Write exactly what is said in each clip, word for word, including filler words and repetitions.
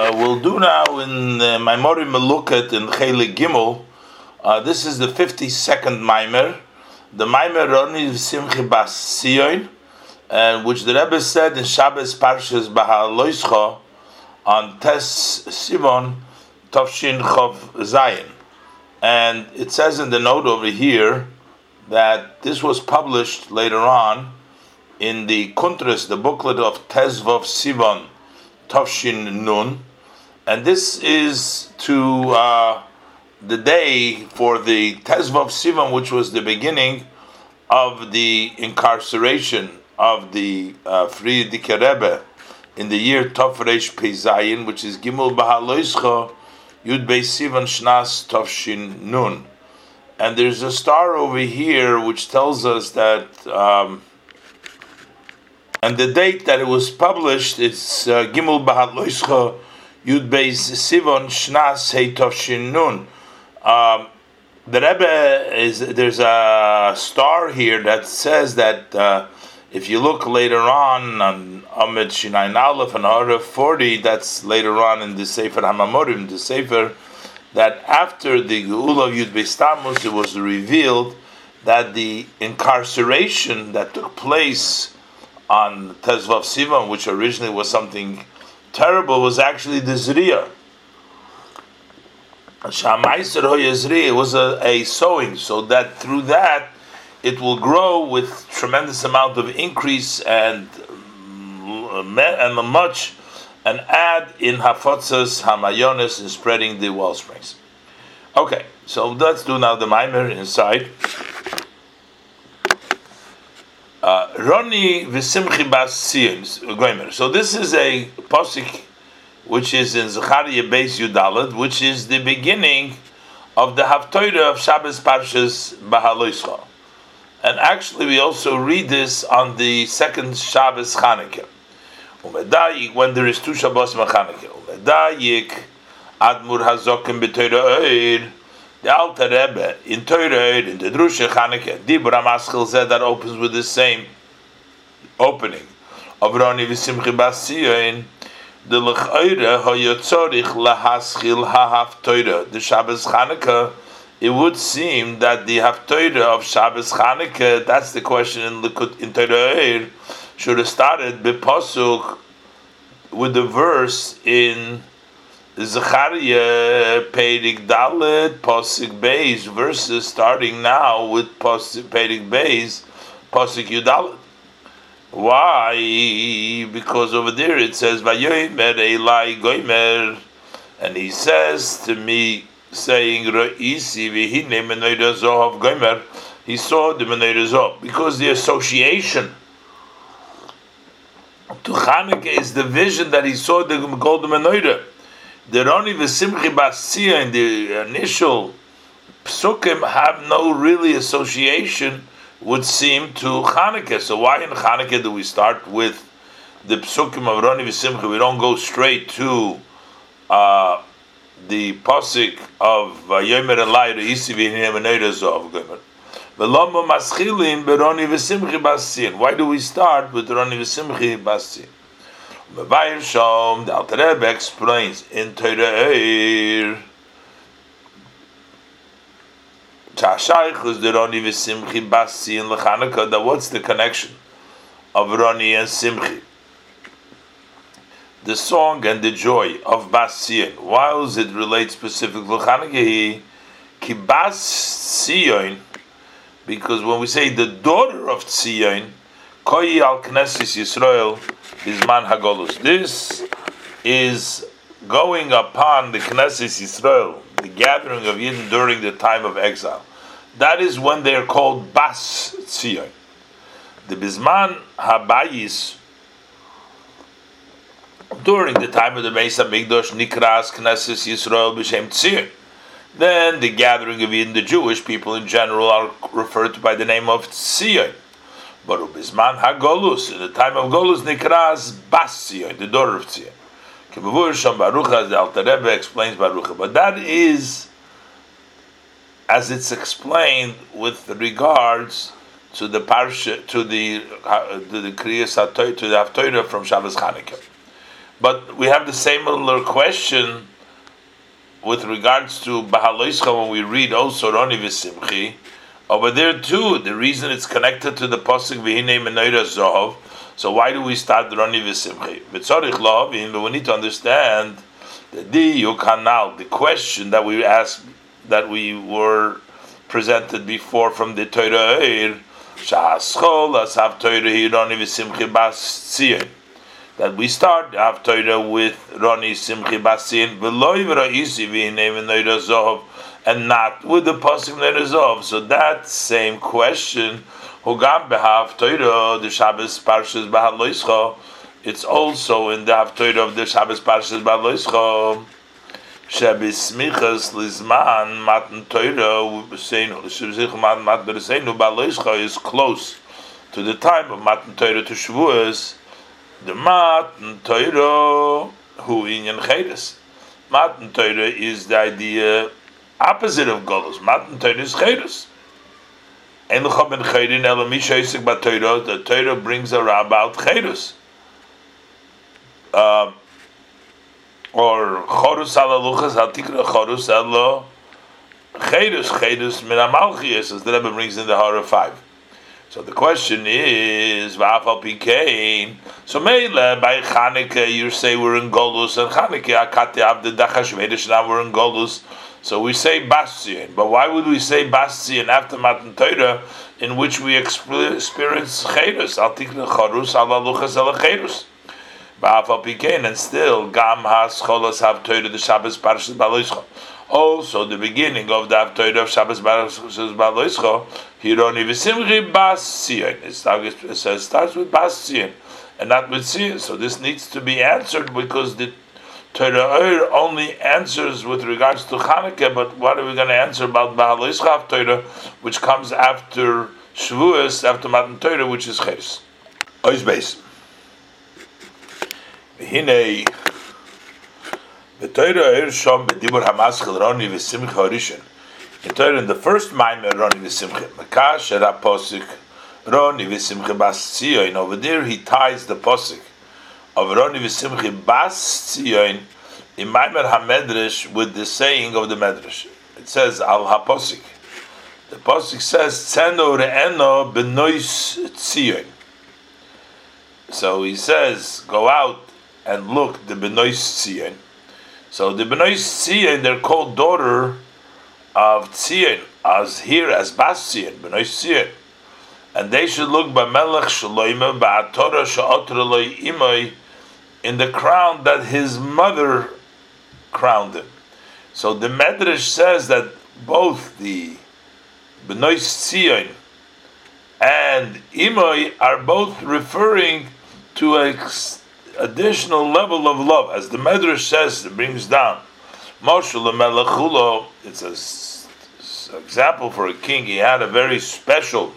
uh, we'll do now in uh, Maimorim Melukat in Chelik Gimel. Uh, this is the fifty-second Maimer, the Maimer Roni Simchi Bas Sion, and which the Rebbe said in Shabbos Parshas Bahaloischa on Tes Sivon Tovshin Chov Zayin. And it says in the note over here that this was published later on in the Kuntras, the booklet of Tezvov Sivon Tovshin Nun, and this is to uh, the day for the Tezvov Sivon, which was the beginning of the incarceration of the uh, Frierdiker Rebbe in the year Tov Reish Pei Zayin, which is Gimel Bahaloischa Yud Beis Sivan Shnas Tovshin Nun. And there's a star over here which tells us that um, and the date that it was published is uh, Gimel Bahaloischa Yud Beis Sivan Shnas Hei Tovshin Nun. Um, the Rebbe is there's a star here that says that uh, if you look later on on Amid Shinayin Aleph and Araf forty, that's later on in the Sefer Hamamorim, the Sefer, that after the Geula of Yud Beis Tammuz, it was revealed that the incarceration that took place on Tezvav Sivan, which originally was something terrible, was actually the Zriya. It was a, a sowing, so that through that it will grow with tremendous amount of increase and and much, and add in hafotzas hamayonis in spreading the well springs. Okay, so let's do now the Maimer inside. Roni v'simchi bas Sion Gomer. So this is a posik which is in Zechariah Beis Yudalad, which is the beginning of the Haftorah of Shabbos Parshas Bahaloischa. And actually, we also read this on the second Shabbos Chanukah. Umedayik, when there is two Shabbos Chanukah. Umedayik Admur Hazokim b'Torah Oir. The Alter Rebbe in Torah in the Drusha Chanukah, Dibra Maschil said that opens with the same opening of Roni v'Simchi Bas Sion. The L'chayre Hayotzorich Lahaschil HaHaftorah. The Shabbos Chanukah, it would seem that the Haftorah of Shabbos Chanukah, that's the question in Likut in Torah, should have started b'Pasuk with the verse in Zechariah Peirik Dalet Pasuk Beis, verses starting now with Pasuk Peirik Beis Pasuk Yudalet. Why? Because over there it says Vayomer Elai Goimer, and he says to me, saying Ra'isi v'hine Menorah Zohav Goimer. He saw the Menorah Zohav because the association to Chanukah is the vision that he saw the golden Menorah. The Roni v'Simchi Bas Sion in the initial psukim have no really association, would seem, to Chanukah. So why in Chanukah do we start with the psukim of Roni v'Simchi? We don't go straight to uh, the pasuk of Yomer Elai Re'isi v'hine Menorah Zohav Gomer. V'lama maschilim b'Roni v'Simchi Bas Sion. Why do we start with Roni v'Simchi Bas Sion? Mevayer Shom, the Alter Rebbe explains in Torah Eir, Chashaychus the Roni v'Simchi Bas Sion l'Chanukah. That what's the connection of Roni and Simchi? The song and the joy of Bas Sion. Why does it relate specifically to Chanukah? Ki Bas Sion, because when we say the daughter of Sion, Koi al Knesset Yisrael Bizman Hagolus. This is going upon the Knesset Yisrael, the gathering of Yidden during the time of exile. That is when they are called Bas Sion. The Bizman Habayis, during the time of the Beis Hamikdash, Nikras Knesset Yisrael B'Shem Tzion. Then the gathering of Yidden, the Jewish people in general, are referred to by the name of Tzion. But Ubizman HaGolus, in the time of Golus, Nikras Bas Sion, the daughter of Tzion. Kibavur Sham Baruch, as the Alter Rebbe explains Baruch. But that is, as it's explained with regards to the parsha, to the uh, to the Kriyas HaTorah, to the Haftorah from Shabbos Chanukah. But we have the similar question with regards to Bahaloischa when we read also Roni V'Simchi. Over there too, the reason it's connected to the pasuk V'hinei Menorah Zohov. So why do we start Roni V'Simchi? V'tzorich lo, but we need to understand the Diyuk Hanal, the question that we asked, that we were presented before from the Torah Eir, Sha'aschol Asav Torah Hi Roni V'Simchi Bas Tzion. That we start Av Torah with Roni Simchi Basin, V'loi V'ra'isi V'hinei Menorah Zohov, and not with the pasuk Menorah Zohov. So that same question, Hugam B'Hav Torah, the Shabbos Parshas Bahaloischa, it's also in the Av Torah of the Shabbos Parshas Bahaloischa. Shebismichas Lizman Matan Torah Seinu Shebismichas Matan Torah Seinu Bahaloischa is close to the time of Matan Torah to Shavuos. The Matan Torah Hu Inyan Cheres. Matan Torah is the idea opposite of Golus. Matan Torah is Cheres. En L'cha ben Cherin Ela Mi Sheisek Ba Torah. The Torah brings about Cheres. Uh, or Chorus Ala Luchas Hatikra Chorus Ala Cheres. Cheres Min HaMalchias, as the Rebbe brings in the Hara five. So the question is, V'afal Pikein. So Meila by Chanukah, you say we're in Golus, and Chanukah Akate Avde Dachashvedish, now we're in Golus. So we say Bastion. But why would we say Bastion after Matan Torah, in which we experience Cheirus? Al Tikna Chorus, Al Aluchas Al Cheirus. V'afal Pikein, and still Gam Has Cholas Hav Torah the Shabbos Parshas Bahaloischa. Also, the beginning of the Torah of Shabbos Parshas Bahaloischa, Hironi V'Simchi Bas Tzion. It starts with Bas Tzion and not with Tzion. So this needs to be answered because the Torah only answers with regards to Chanukah. But what are we going to answer about Bahaloischa Torah, which comes after Shavuos, after Matan Torah, which is Ches? Ois Beis. Hinei. The Torah is shown b'dibur hamaschil Roni v'Simcha Harishon. In Torah, in the first Maimer Roni v'Simcha, Makash era posik Roni v'Simcha Bas Tzion. Over there, he ties the posik of Roni v'Simcha Bas Tzion in Maimer HaMedrash with the saying of the Medrash. It says al haposik. The posik says Tzeno re'eno b'nois Tzion. So he says, go out and look the b'nois Tzion. So the Bnei Tzion, they're called daughter of Tzion, as here as Bas Tzion, Bnei Tzion, and they should look by Melech Shloime ba'atorah she'otra lo imoi, in the crown that his mother crowned him. So the Medrash says that both the Bnei Tzion and imoi are both referring to a additional level of love, as the Medrash says, it brings down. Moshe Melech Chulo, it's an example for a king. He had a very special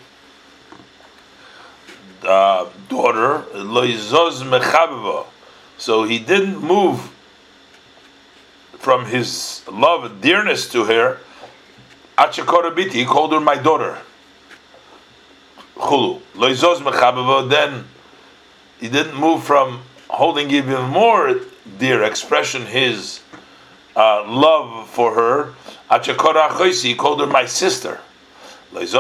uh, daughter, Loizos Mechabeva. So he didn't move from his love and dearness to her. Achakorabiti, he called her my daughter. Chulu. Loizos Mechabeva, then he didn't move from holding even more dear expression his uh, love for her. He called her my sister. Didn't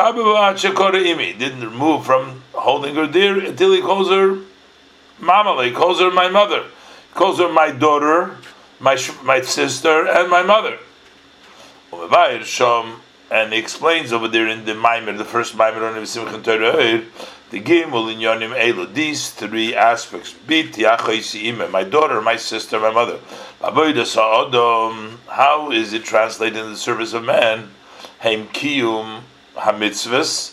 move from holding her dear until he calls her mama. He calls her my mother. He calls her my daughter, my my sister, and my mother. And he explains over there in the Maimer, the first Maimer on Simchat Torah, the Gimel in Yonim Elu, these three aspects: Bit Yachoisi, my daughter, my sister, my mother. How is it translated in the service of man? Heim Kiyum Hamitzvahs.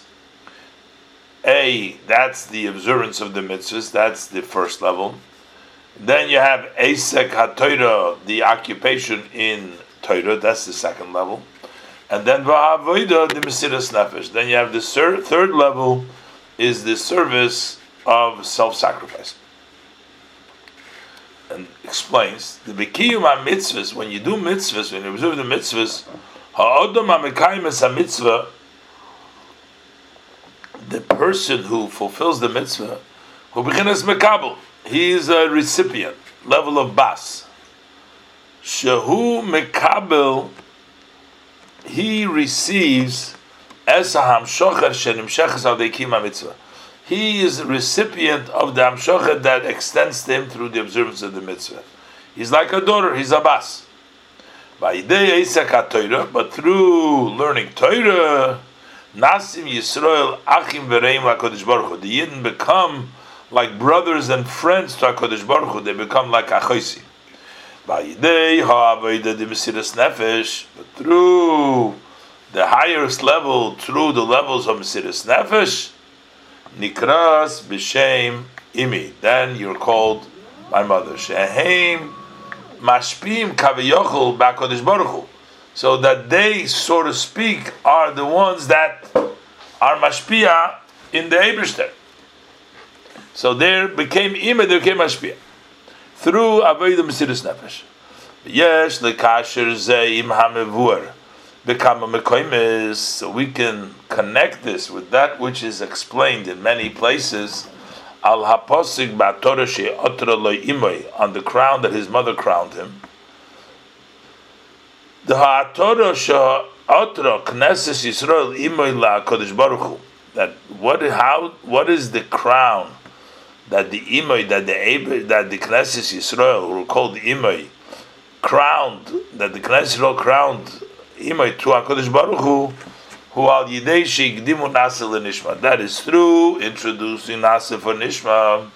A, that's the observance of the mitzvahs. That's the first level. Then you have Esek HaTorah, the occupation in Torah. That's the second level. And then Va'avoida, the Mesiras Nefesh. Then you have the third, third level, is the service of self-sacrifice. And explains the Bikiyum HaMitzvahs, when you do mitzvahs, when you observe the mitzvahs, Ha'odom HaMekayim Es HaMitzvah, the person who fulfills the mitzvah, who begins mekabel, he is a recipient. level of bas. Shehu mekabel, he receives esaham shocher shenimsheches al deikima mitzvah. He is a recipient of the hamshocher that extends to him through the observance of the mitzvah. He's like a daughter, he's a bas. But through learning Torah, Nasim Yisrael Achim Vereim LaKadosh Baruch Hu, the Yidden become like brothers and friends to HaKadosh Baruch Hu. They become like Achosi. But through the highest level, through the levels of Mesiras Nefesh, Nikras B'Shem Imi, then you're called my mother. Sheheim Mashpim Kaviyochel B'Kodesh Baruch Hu, so that they, so to speak, are the ones that are Mashpia in the Eibishter. So there became Ima, there became Mashpia through Avodah Mesiras Nefesh. Yes, lekasher zeim hamevur become a mekoimis, so we can connect this with that which is explained in many places. Al haposig ba'torah she'otra lo imoy, on the crown that his mother crowned him. The ha'torah she'otra knesses Yisrael imoy la'kodesh baruch hu. That what how what is the crown that the imoy that the that the knesses Yisrael, who are called imoy, crowned, that the knesses Yisrael crowned imoy to HaKadosh Baruch Hu, who al yidei sheikdimu nasa lenishma. That is through introducing nasa for nishma.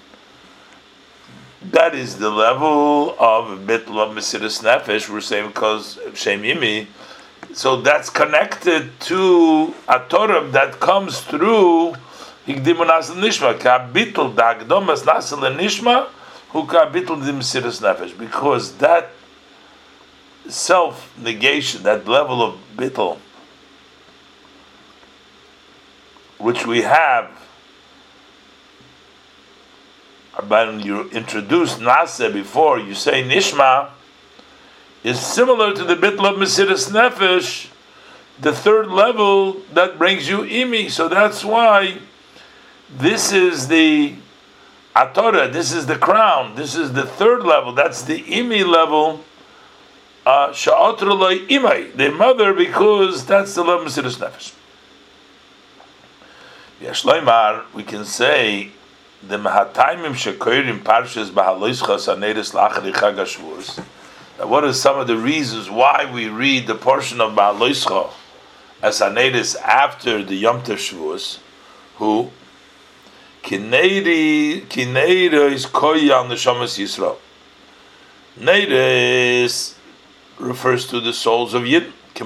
That is the level of bittul of Mesiras Nefesh. We're saying because Shem Imi. So that's connected to a Torah that comes through hikdimu nasa lenishma. Ka bittul da'agdomas nasa lenishma hu ka bittul di Mesiras Nefesh. Because that self-negation, that level of bittul, which we have when you introduce Nasa before you say Nishma, is similar to the bittul of Mesiras Nefesh, the third level that brings you Imi. So that's why this is the Atorah, this is the crown, this is the third level, that's the Imi level, Sha'otra loy Imai, the mother, because that's the level of Mesiras Nefesh. Yashloimar, we can say the Mahataimim Shekoirim Parshas Bahaloischa Saneris Lachari Chag HaShavuos. Now, what are some of the reasons why we read the portion of Bahaloischa as Saneris after the Yom Tov Shavuos? Who Kineiri Kineiri is Koyal Neshamas Yisrael. Neiris refers to the souls of Yid. The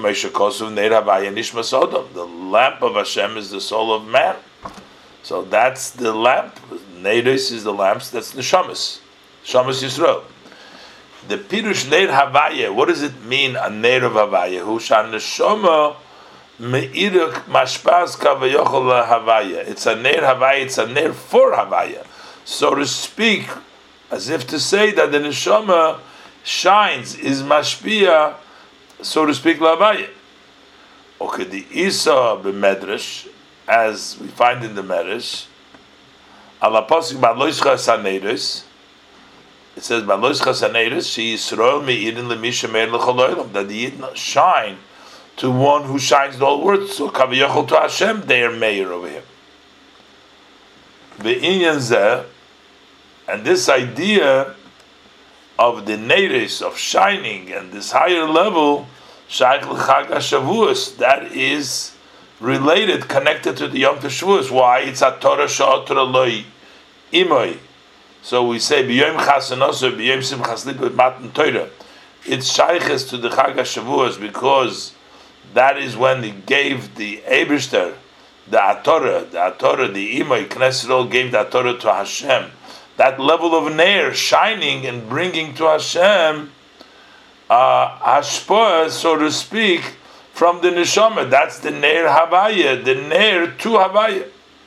lamp of Hashem is the soul of man. So that's the lamp. Neiris is the lamps. That's Neshamas. Neshamas Yisrael. The Pirush Neir Havaya. What does it mean, a Neir of Havaya? Hushan Neshama Me'irak Mashpaz Kavayochel Havaya. It's a Neir Havaya. It's a Neir for Havaya. So to speak, as if to say that the Neshama shines, is Mashpia, so to speak, Lavaya. Okay, the Isa b'Medrash, as we find in the Medrash, ala pasuk ba'loischa saneris, it says ba'loischa saneris, she Yisrael me'idin lemisha me'er l'choloilam, that the Yidden shine to one who shines the whole world. So kaviyachol to Hashem, they are mayor over here. Ve'inyan zeh, and this idea of the neiris of shining and this higher level, Shaykh l'Chag HaShavuos, that is related, connected to the Yom Tov Shavuos. Why? It's a Torah she'otra loy imoy. So we say b'yom chasanos b'yom simchas libo matan Torah. It's shayches to the Chag HaShavuos because that is when he gave the Eibishter, the Atorah, the Atorah, the imoy. Knesset all gave the Atorah to Hashem. That level of Neir, shining and bringing to Hashem uh, Hashpah, so to speak, from the Neshama. That's the Neir Havaya, the Neir to Havaya.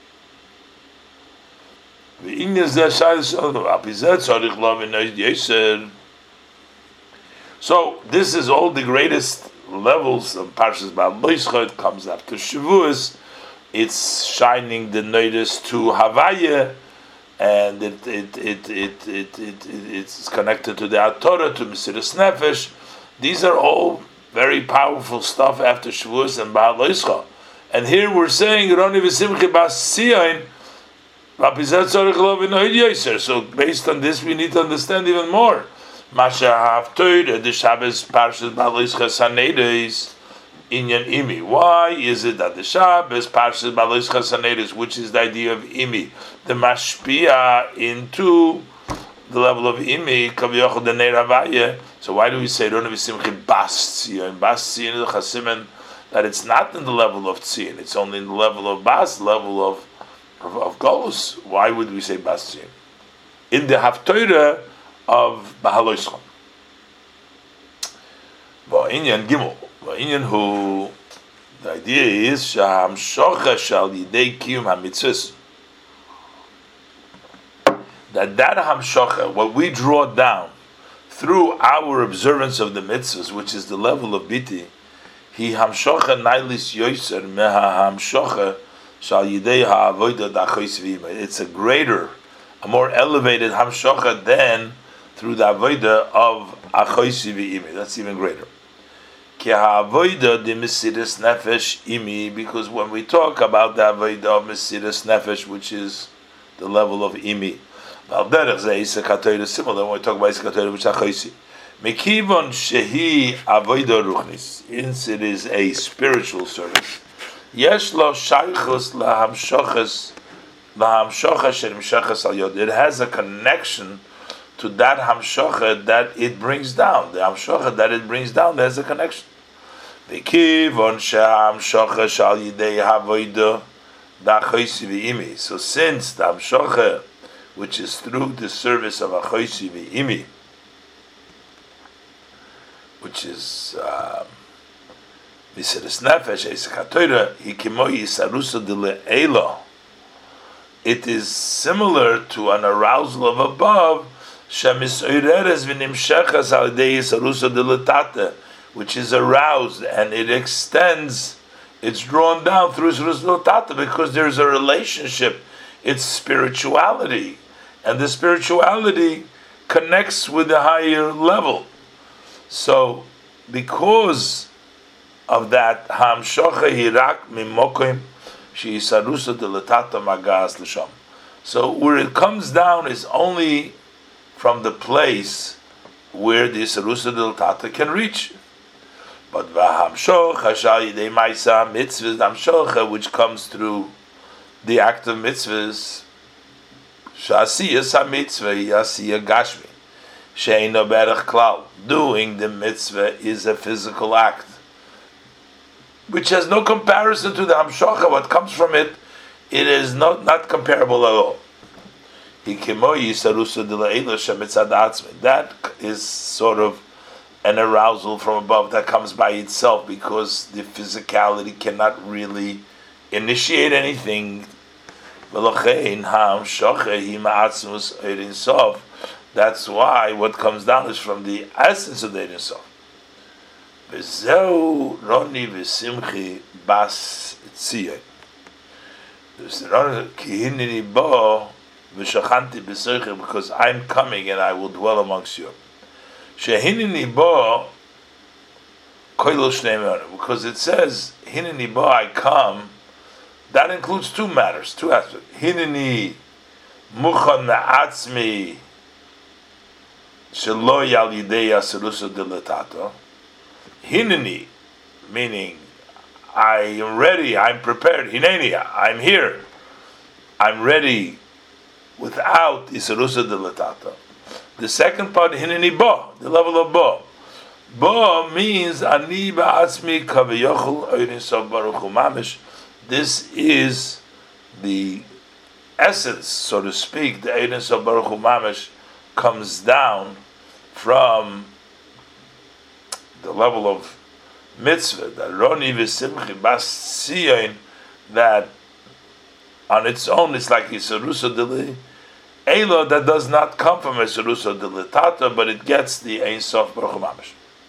So this is all the greatest levels of Parshas Bahaloischa. It comes after Shavuos. It's shining the Neiris to Havaya. and it it it it it, it, it it's connected to the Torah, to Mesiras Nefesh. These are all very powerful stuff after Shavuos and Baal Loischa. And here we're saying Roni v'Simchi bas Sion. So based on this, we need to understand even more. Masha Haftoid, the Shabbos Parshas Baal Loischa Saneidos Inyan Imi. Why is it that the Shabbos Parshas Baal Loischa Saneidos, which is the idea of Imi, the Mashpia into the level of Imi, Kavyoch the Neravaya? So why do we say Roni v'Simchi bas Sion? Bas Sion is a chasimen that it's not in the level of Tzion, it's only in the level of Bas, level of of, of Golus. Why would we say Bas Tzion? In the Haftorah of Baal Loischa. Va'inyan Gimel. Va'inyan who the idea is Shaham Shocha Shal Yidei Kiyum HaMitzvahs. That that Hamshocha, what we draw down through our observance of the mitzvahs, which is the level of Biti, He hamshocha nailis yoser meha hamshocha shal yidei ha'avoda da'achos v'imah. It's a greater, a more elevated hamshocha than through the avoda of achos v'imah. That's even greater. Ki ha'avoda de mesiras nefesh imi, because when we talk about the avoda of mesiras nefesh, which is the level of imi, similar when we talk about Isaac HaTorah, which is achos. Mekivon shehi avodah ruchnis, since it is a spiritual service. Yesh lo shaychus lahamshochas lahamshocha shenimshachas al yod. It has a connection to that hamshocha that it brings down. The hamshocha that it brings down has a connection. Mekivon shehamshocha shal yidei havodah da'achos v'imi. So since the hamshocha, which is through the service of achos v'imi, which is Mesiras Nefesh, Isaac HaTorah, Hikimo Yisarusa de Le'ela. It is similar to an arousal of above, Shemisoireres v'nimshechas al yidei Yisarusa de Le'tate, which is aroused and it extends, it's drawn down through Yisarusa de Le'tate, because there's a relationship, it's spirituality, and the spirituality connects with the higher level. So, because of that, hamshocha hirak mimokim she'isarusa delatata magas l'sham. So, where it comes down is only from the place where the isarusa delatata can reach. But v'hamshocha shal yidei ma'isa mitzvahs, hamshocha, which comes through the act of mitzvahs, sha'asiyas ha-mitzvah yasiyah gashmi. She'eino berach klal. Doing the mitzvah is a physical act, which has no comparison to the hamshocha. What comes from it, it is not, not comparable at all. That is sort of an arousal from above that comes by itself, because the physicality cannot really initiate anything. That's why what comes down is from the essence of the Ein Sof. V'zeu Roni v'Simchi bas Tzion. Kihinini bo v'shachanti b'seichel, because I'm coming and I will dwell amongst you. Shehinini bo koilo shnei me'onim, because it says hinini bo, I come. That includes two matters, two aspects. Hinini muchan me'atzmi Shelo yal yidei asirusa deletato. Hineni, meaning I am ready, I'm prepared. Hineni, I'm here. I'm ready without isirusa deletato. The second part, hineni bo, the level of bo. Bo means ani ba'atzmi kaviyochel oirin sof baruch hu mamish. This is the essence, so to speak. The oirin sof baruch hu mamish comes down from the level of mitzvah, that Roni v'Simchi bas Tzion, that on its own it's like Yisarusa Dili Elo, that does not come from Yisarusa Dili Tata, but it gets the Ein Sof Baruch Mamish.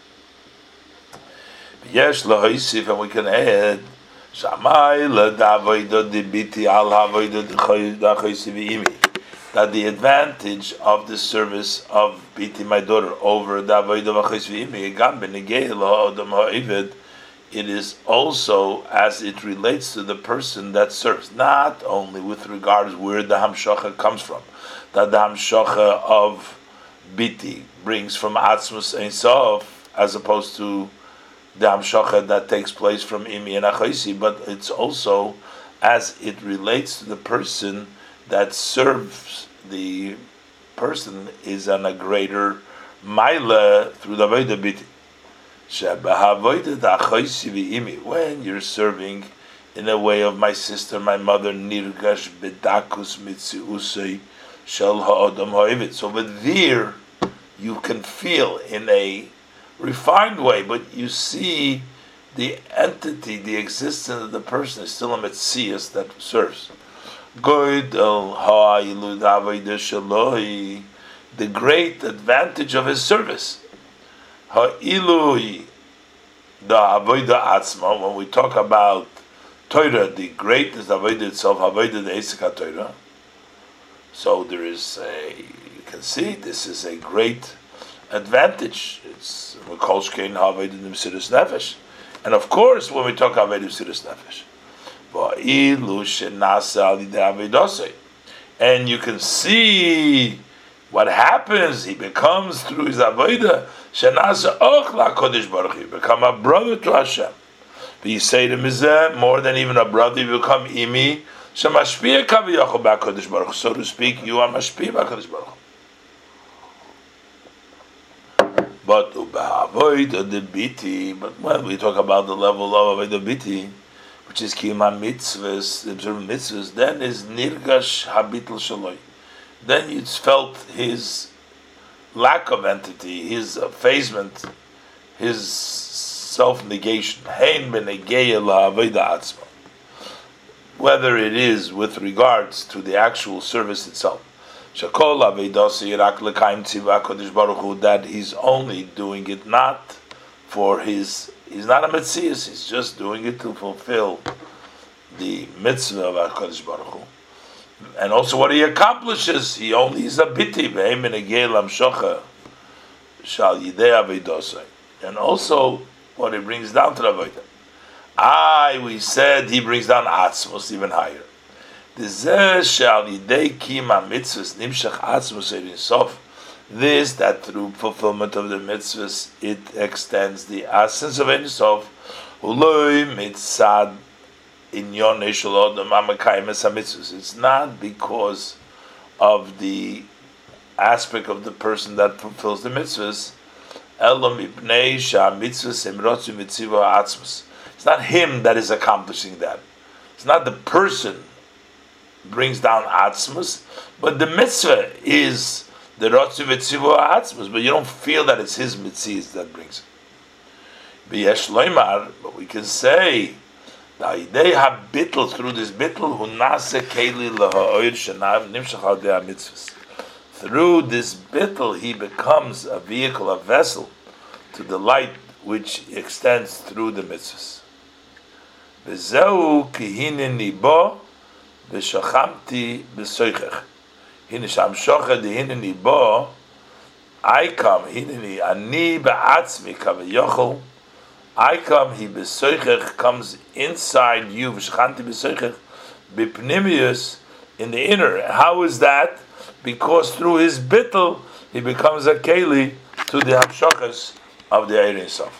Yesh lahoisif, and we can add Shamay ledavoida dibiti al havoida d'chayisi v'imi. that the advantage of the service of Biti, my daughter, over the Avodah V'Chos V'Imi, Gam B'Negei L'Ha'odam Ha'Ived, it is also as it relates to the person that serves, not only with regards where the Hamshacha comes from, that the Hamshacha of Biti brings from Atzmus Ein Sof, as opposed to the Hamshacha that takes place from Imi and Achoisi, but it's also as it relates to the person that serves. The person is on a greater Maila through the Avodah Biti. When you're serving in a way of my sister, my mother, Nirgash Bedakus Mitziusei Shel Ha'odam Ha'ivit. So over there, you can feel in a refined way, but you see the entity, the existence of the person is still a Metzias that serves. The great advantage of his service. Ha'ilui, the avodah atzma, when we talk about Torah, the greatest avodah itself, avodah the Esek HaTorah. So there is a, you can see, this is a great advantage. It's Mekolshkein ha'avodah the Mesiras Nefesh. And of course, when we talk about avodah Mesiras Nefesh, and you can see what happens. He becomes through his avodah shenasa och laKodesh Baruch Hu. Become a brother to Hashem. But you say to Mizeh, more than even a brother, you become imi shemashpia kaviyachol ba'Kodesh Baruch Hu. So to speak, you are mashpia ba'Kodesh Baruch Hu. But uba'avodah the biti. But when we talk about the level of avodah biti, which is kiyuma mitzvahs, the observant mitzvahs, then is nirgash habitl shaloi. Then it's felt his lack of entity, his effacement, his self-negation. Hein b'negeya la'avodah atzma. Whether it is with regards to the actual service itself, shakol avedasi rak l'kaim tzivah kodesh baruch hu, that he's only doing it not for his. He's not a Metzias, he's just doing it to fulfill the mitzvah of HaKadosh Baruch Hu. And also what he accomplishes, he only is a biti, v'hem enegei l'hamshocha shal yidei avedosai. And also what he brings down to the avodah. I, we said, he brings down atzmos even higher. Dezeh shal yidei kima mitzvahs nimshach atzmos ein sof. This, that through fulfillment of the mitzvahs, it extends the essence of Ein Sof. It's not because of the aspect of the person that fulfills the mitzvahs. It's not him that is accomplishing that. It's not the person brings down atzmus, but the mitzvah is the Rotzu V'Tzivu Ha'atzmus, but you don't feel that it's his mitzvahs that brings it. B'yesh loymar, but we can say, Da'idei ha'bitl, through this bitl, hu nase keli l'ha'oir shenav nimshach al dei ha'mitzvahs. Through this bitl, he becomes a vehicle, a vessel, to the light which extends through the mitzvahs. V'zeu ki hineni bo, v'shachamti b'soichech. Hinisham shocha de hineni bo, I come, hineni ani ba'atzmi kavayochel, I come, he b'soichech, comes inside you, v'shachanti b'soichech, b'pnimius, in the inner. How is that? Because through his bittel, he becomes a keli to the hamshachas of the Ein Sof.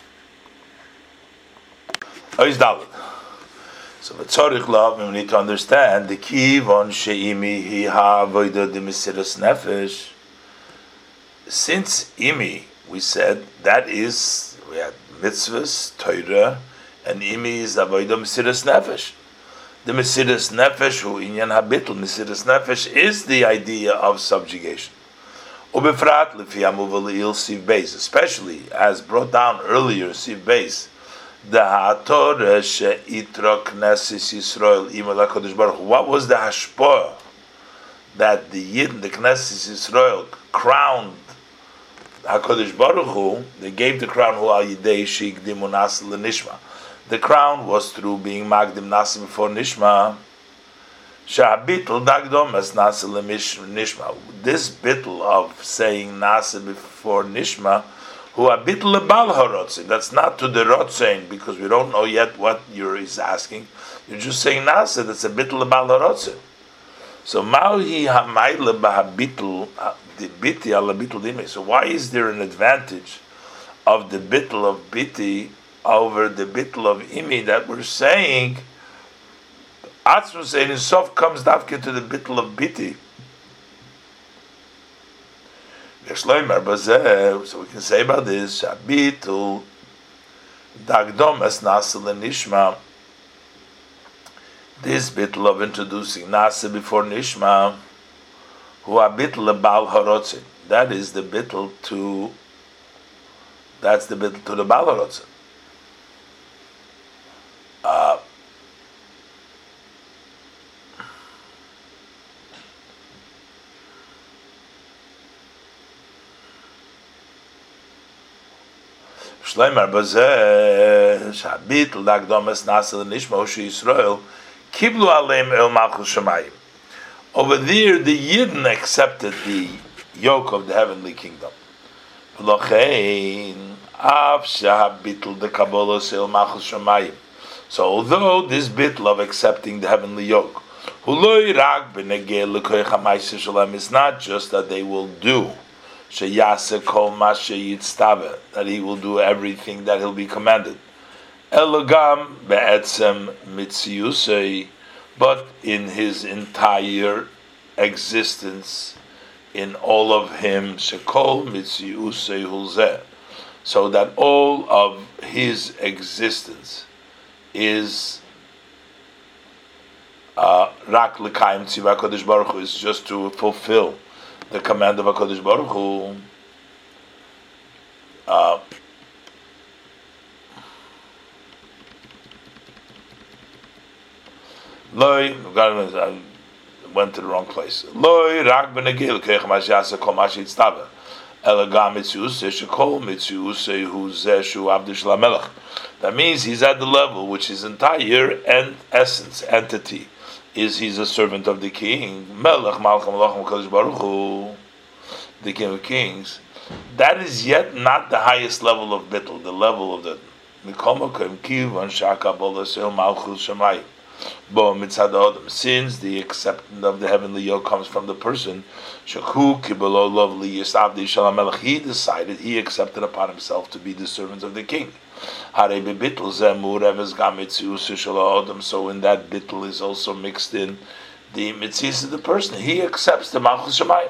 Ois Dalet. So v'tzorich love, we need to understand the kivon she'imi hi ha'avodah de Mesiras Nefesh. Since imi, we said that is we had mitzvahs, Torah, and imi is avodah Mesiras Nefesh. The Mesiras Nefesh, hu inyan habitl, Mesiras Nefesh is the idea of subjugation. Ubefrat lefi hamuval il siv beis, especially as brought down earlier, siv beis. The Torah she'itra Knesset Yisrael imel HaKadosh Baruch Hu. What was the hashpah that the Yid, the Knesset Yisrael, crowned HaKadosh Baruch Hu? They gave the crown Hu al Yidei she'ikdimu nasi l'nishma. The crown was through being magdim nasi before nishma. Sha'abitl dagdom as nasa nishma. This bitl of saying nasa before nishma, who abitl lebal harotzin. That's not to the rotzein, because we don't know yet what you're is asking. You're just saying nasa. That's a bitl lebal harotzin. So ma'hi ha'mayle ba'habitl the biti ala bitl dime. So why is there an advantage of the bitl of biti over the bitl of imi that we're saying? Atzma saying in sof comes dafke to the bitl of biti. So we can say about this shabitul dagdom as nasa lenishma. This bitl of introducing nasa before nishma, who are bitl lebal harotzin. That is the bitl to. That's the bitl to the bal harotzin. Uh, Shleimer bazeh shabitl dagdom es nasa lenishma hoshi Yisrael kiblu aleim el malchus shamayim. Over there, the Yidden accepted the yoke of the heavenly kingdom. So, although this bitl of accepting the heavenly yoke, is not just that they will do, that he will do everything that he'll be commanded, but in his entire existence, in all of him, shekol mitziusei hulzeh, so that all of his existence is rak l'kaim tziva Kodesh Baruch Hu, is just to fulfill the command of HaKadosh Baruch Hu. Uh, Loi, I went to the wrong place. Loi rak benegil kech mashasa kol mashit stava. Elagam mitziusei shekol mitziusei hu zeshu abdush lamelech. That means he's at the level which his entire and essence, entity, is he's a servant of the king. Melech malcham malacham Kodesh Baruch Hu, the King of Kings. That is yet not the highest level of bittul, the level of the mikomakim kivan shaka bolasel malchus shamayim. Since the acceptance of the heavenly yoke comes from the person, he decided, he accepted upon himself to be the servant of the king. So in that bittul is also mixed in the mitzvahs of the person. He accepts the malchus shamayim.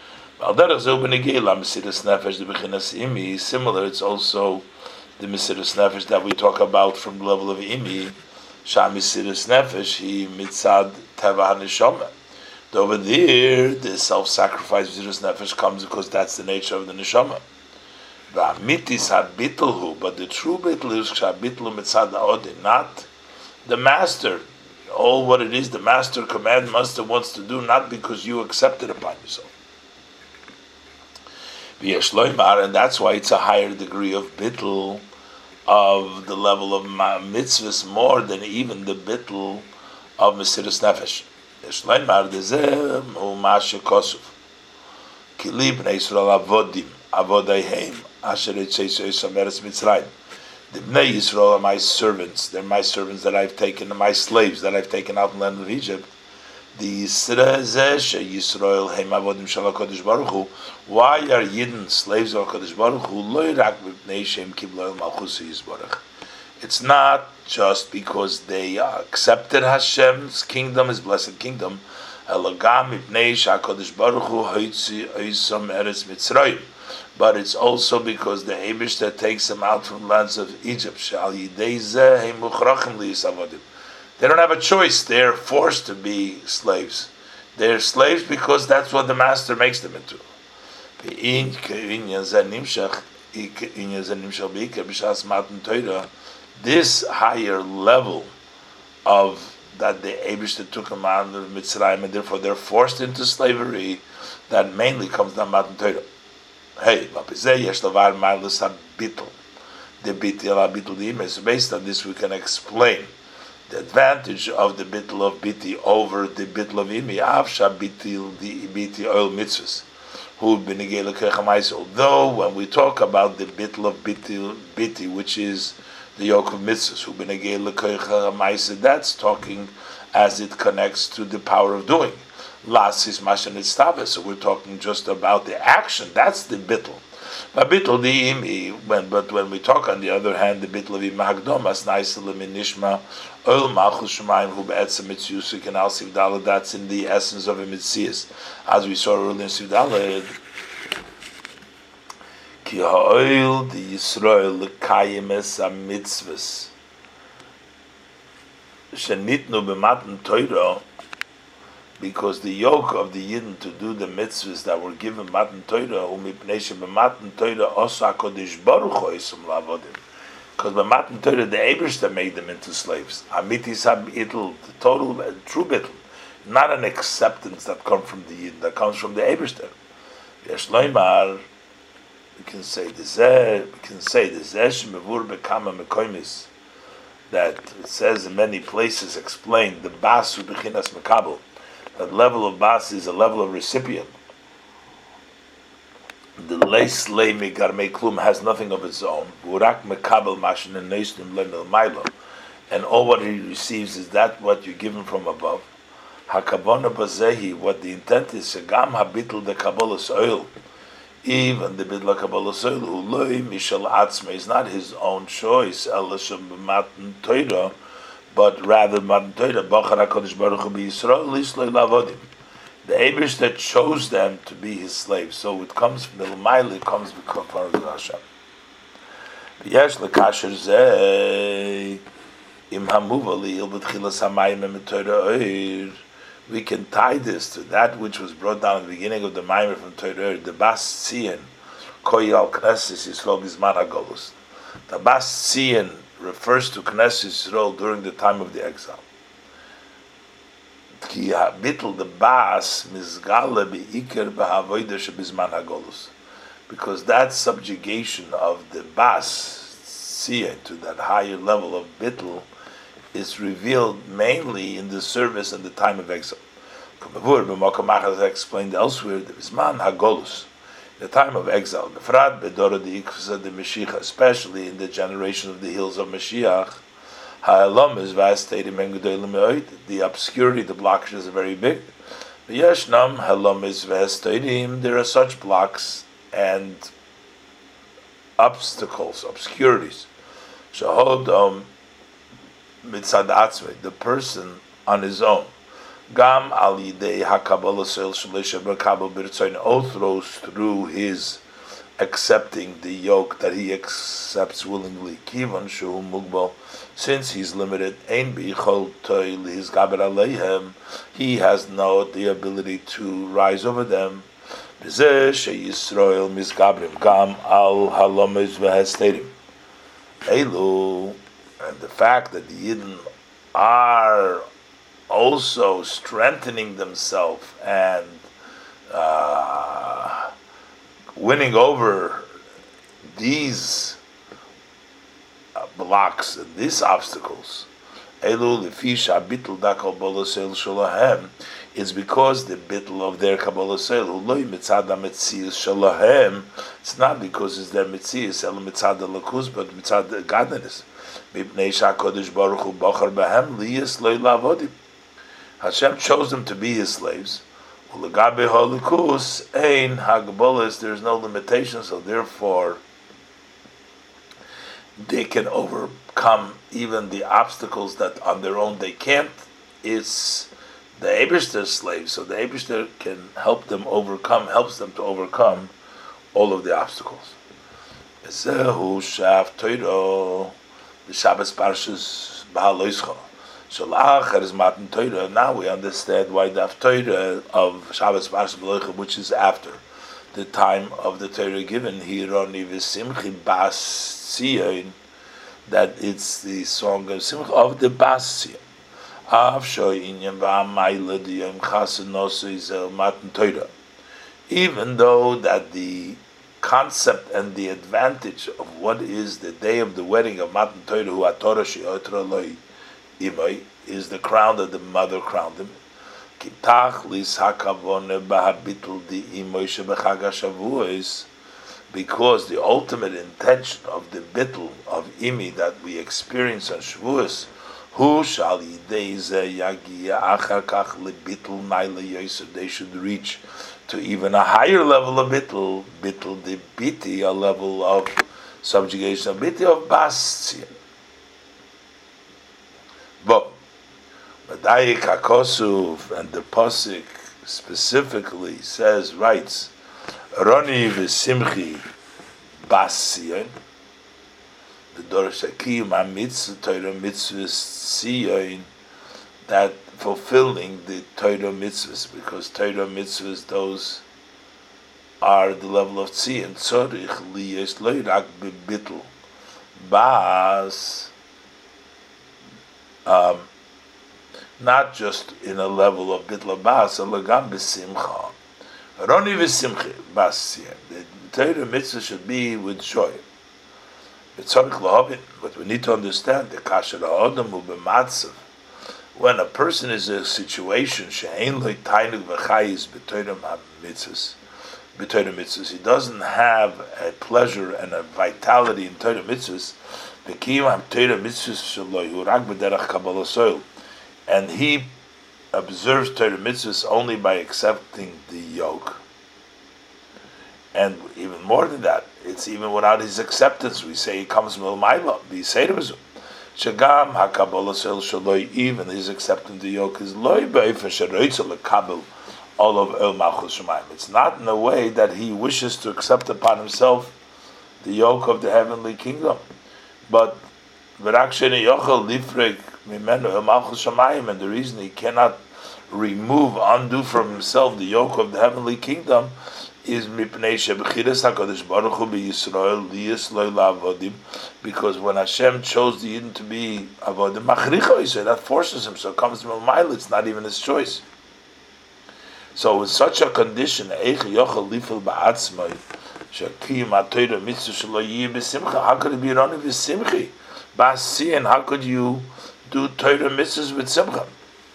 Similar, it's also the mesiras nefesh that we talk about from the level of imi. Sham mesiras nefesh, he mitzad teva haneshama. Over there, the self-sacrifice mesiras nefesh comes because that's the nature of the neshama. But the true bittul is shabitlu mitzad ha'odin, not the master. All what it is, the master command master wants to do, not because you accept it upon yourself. And that's why it's a higher degree of bittul, of the level of mitzvahs, more than even the bittul of mesiras nefesh. Yeshleimar dezeh u'mashe kosuf kili bnei Yisrael avodim avodayhem asher etzeis eretz Mitzrayim. The bnei Yisrael are my servants. They're my servants that I've taken, my slaves that I've taken out in the land of Egypt. The Yisrael heim avodim shel HaKadosh Baruch Hu. Why are Yidden slaves of HaKadosh Baruch Hu? Lo rak b'pnei shem kiblo malchus yisborach. It's not just because they accepted Hashem's kingdom, His blessed kingdom. Elagam b'pnei sheHaKadosh Baruch Hu hoitzi oisam eretz Mitzrayim. But it's also because the Eibishter takes them out from the lands of Egypt. Shal yidei zeh heim muchrachim liyisavodim. They don't have a choice. They're forced to be slaves. They're slaves because that's what the master makes them into. This higher level of that the Eibishter took them out of Mitzrayim, and therefore they're forced into slavery, that mainly comes down Matan Torah. Hey, the bittul, the bittul, so based on this we can explain The advantage of the bittul of biti over the bittul of imi, afsha bitil the biti oil mitzvahs, who benigay lekechamaisa. Although when we talk about the bittul of biti, biti, which is the yoke of mitzvahs, who benigay lekechamaisa, that's talking as it connects to the power of doing. Las is mashan itztabes, so we're talking just about the action. That's the bittul. But bittul the imi, when but when we talk on the other hand, the bittul of imagdomas naiselim nishma oil malchus shemayim hu be'etzem mitzusik and al sivdala. That's in the essence of a mitzias, as we saw earlier in sivdala. Ki ha'oil the Yisrael lekayim es ha-mitzvahs shenitnu b'matan Torah, because the yoke of the Yidden to do the mitzvahs that were given matan Torah, umipnei sheb'matan Torah osa HaKadosh Baruch Hu esum la'avodim. Because by matan Torah, the Eibishter made them into slaves. Amitis ha'bitl, the total, uh, true bitl, not an acceptance that comes from the Yidden, that comes from the Eibishter. Yesh loymar, we can say this. We can say this. Shemevur bekama mekoimis, that it says in many places explained the bas u'bechinas mekabel. That level of bas is a level of recipient. The leis lei megarmei klum has nothing of its own. Urak mekabel mashin neisnim lemel mailo, and all what he receives is that what you're given from above. Hakavona bazehi, what the intent is, shegam habitl de kabbalas oil, even the bitl kabbalas oil, who loi mishal atzme, is not his own choice, elashem b'matan Torah, but rather matan Torah, bachar HaKadosh Baruch Hu b'Yisrael, lisloi lavodim. The Eibush that chose them to be his slaves. So it comes from the L'mayla, it comes from the Hashem. V'yesh l'kasher zeh im hamuva li'il b'tchilas hamayim emetorah oir. We can tie this to that which was brought down at the beginning of the Maimer from Torah oir, the Bas Tzion, koyal Knesset Yisrael bizman hagolus. The Bas Tzion refers to Knesset Yisrael during the time of the exile. Ki habitl the bas mizgale beikar behavoida shebizman hagolus, because that subjugation of the bas tzia to that higher level of bitl is revealed mainly in the service and the time of exile. As explained elsewhere, the bizman hagolus, the time of exile, befrat bedora the ikvasa the Mashiach, especially in the generation of the hills of Mashiach. The obscurity, the blockages are very big. There are such blocks and obstacles, obscurities. The person on his own, throws through his accepting the yoke that he accepts willingly. Kivan shu mugbal, since he's limited, ein bichol toil his gaber aleihem, he has no the ability to rise over them. Bezeh sheyisrael misgabrim gam al halomes v'hesterim. Elu, and the fact that the Yidden are also strengthening themselves and uh, winning over these uh, blocks and these obstacles, Elul Lefisha Bitl Dakal Bolosel Shalahem, is because the bitl of their Kabbalah Sel, Uloi Mitzad HaMetzias Shalahem, it's not because it's their Metzias, El Mitzad HaLakus, but Mitzad the godliness. Mipnei HaKadosh Baruch Hu Bachar Bahem Liyas Loi Lavodim. Hashem chose them to be his slaves. Ulagabe holikus ein hagbolas. There is no limitation, so therefore they can overcome even the obstacles that on their own they can't. It's the Eibishter's slaves, so the Eibishter can help them overcome, helps them to overcome all of the obstacles. Ezehu shaf Torah, the Shabbos Parshas Bahaloischa. Now we understand why the Torah of Shabbos Parshas Bahaloischa, which is after the time of the Torah given, Hironi v'simchi bas Tzion, that it's the song of Simcha of the Bas Tzion. Even though that the concept and the advantage of what is the day of the wedding of Matan Torah, who Torah she'otra loi, imay is the crown that the mother crowned him. Kitachlis hakavone bahabitul di imay shebechag HaShavuos, because the ultimate intention of the bittul of imi that we experience on Shavuos, hu shal yidei ze yagia achar kach lebittul naila yosef, they should reach to even a higher level of bittul, bittul de biti, a level of subjugation, a biti of bastion. But Madayik HaKosuf, and the Pasuk specifically says, writes, Roni v'simchi bastion, the Dorshakim HaMitzvah, Torah mitzvahs Sion, that fulfilling the Torah mitzvahs, because Torah mitzvahs, those are the level of Tzion. Tzorich liyes lo rak bebitl bas, um, not just in a level of bitl bas, alagam b'simcha. Roni v'simcha bas. The Torah mitzvah should be with joy. But we need to understand the kasher ha'odam hu b'matzav. When a person is in a situation, she'ein lo tainug v'chayis b'Torah mitzvahs, b'Torah mitzvahs, he doesn't have a pleasure and a vitality in Torah mitzvahs, v'kiyum ha-Torah mitzvahs shelo hu rak b'derech kabbalas ol, and he observes Torah mitzvahs only by accepting the yoke. And even more than that, it's even without his acceptance. We say he comes milmayla, b'yiseirim. Shagam hakabbalas el shaloi, even his accepting the yoke is loy be'efen sheroitzel lekabel all of el malchus shemayim. It's not in a way that he wishes to accept upon himself the yoke of the heavenly kingdom, but v'rak sheni yochel lifrek mimenu el malchus shemayim, and the reason he cannot remove, undo from himself the yoke of the heavenly kingdom is mipnei shebechiras HaKadosh Baruch Hu b'Yisrael liyisloi la'avodim, because when Hashem chose the Yidden to be avodim machricha, he said that forces him, so it comes from Ma'il, it's not even his choice. So in such a condition, eich yochel lifel ba'atzmai shakiyim ha'Torah mitzvah shelo yiyeh b'simcha, how could it be running b'simchi ba'asi, and how could you do Torah mitzvahs with simcha?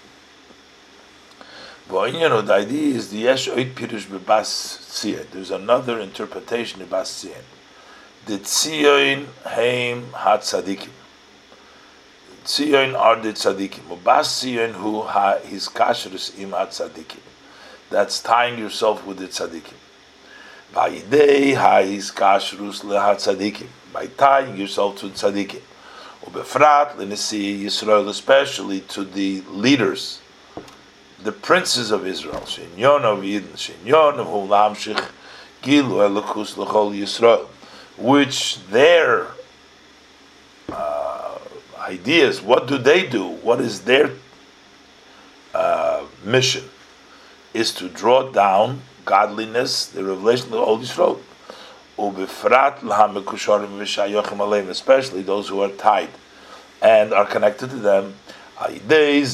Well, you know, the idea is the yesh oit pirush bebas tzion. There's another interpretation of bas tzion. The tzion heim hatzadikim. Tzion are the tzadikim. Bas tzion hu ha his kashrus im hatzadikim. That's tying yourself with the tzadikim. Vayidei ha his kashrus lehatzadikim. By tying yourself to the tzadikim. Ubefrat lenesi Yisrael, especially to the leaders, the princes of Israel, Shenyon of Yidden, Shenyon of Hulamshich, Gilu Elokus L'chol Yisrael, which their uh, ideas, what do they do? What is their uh, mission? Is to draw down godliness, the revelation of the Holy Yisrael, Ubefrat l'hamekusharim v'shayochim aleim, especially those who are tied and are connected to them. This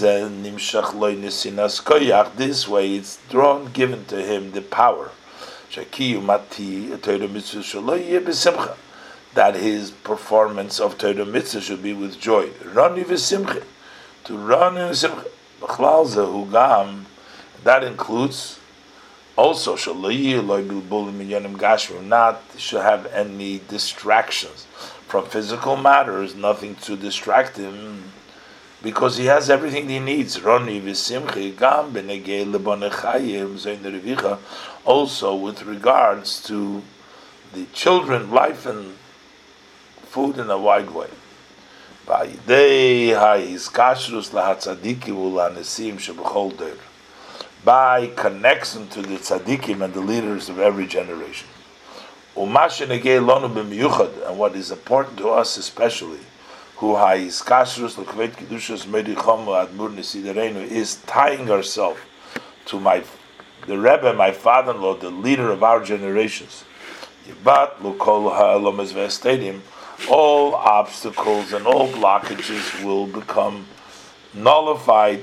way it's drawn, given to him the power that his performance of Torah mitzvah should be with joy. To run in simcha. That includes also not should have any distractions from physical matters, nothing to distract him, because he has everything he needs. Also with regards to the children, life and food in a wide way. By connection to the tzaddikim and the leaders of every generation. And what is important to us especially, who is tying ourselves to my the Rebbe, my father-in-law, the leader of our generations. All obstacles and all blockages will become nullified,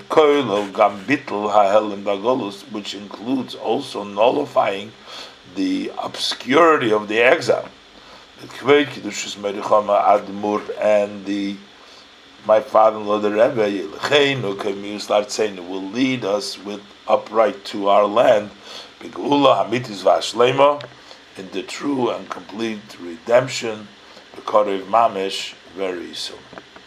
which includes also nullifying the obscurity of the exile, and the my father-in-law, the Rebbe, Yelecheinu Kemi Uslartzeinu, will lead us with upright to our land, B'Geula Hamitis V'Ashleima, in the true and complete redemption, B'Korev Mamish, very soon.